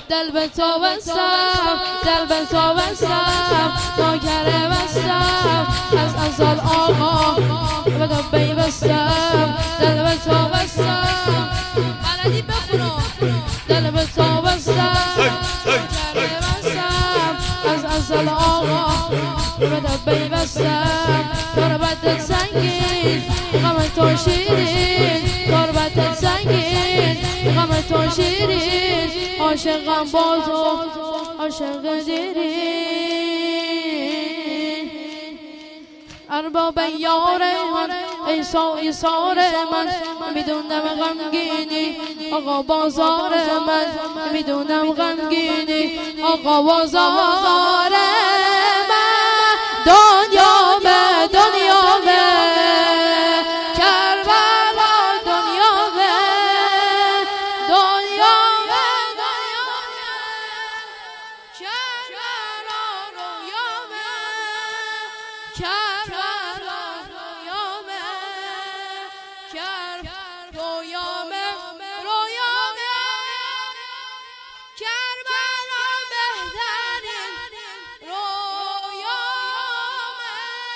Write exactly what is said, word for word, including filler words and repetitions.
دل به تو بستم، دل به تو بستم، ناکره بستم از ازل آقا به تو پیوستم. دل به تو بستم، بلدی بخونو، دل به تو بستم، ناکره بستم از ازل آقا به تو پیوستم. تربت سنگین غم تو شیرین، تربت سنگین غم تو شیرین، عاشقم با تو عاشق دیرین. ارباب یار من ای سای سار من، میدونم غمگینی آقا بازار من، میدونم غمگینی آقا بازار من. دنیا به دنیا به کربلا، دنیا به دنیا به دنیا به کربلا، دنیا به کربلا.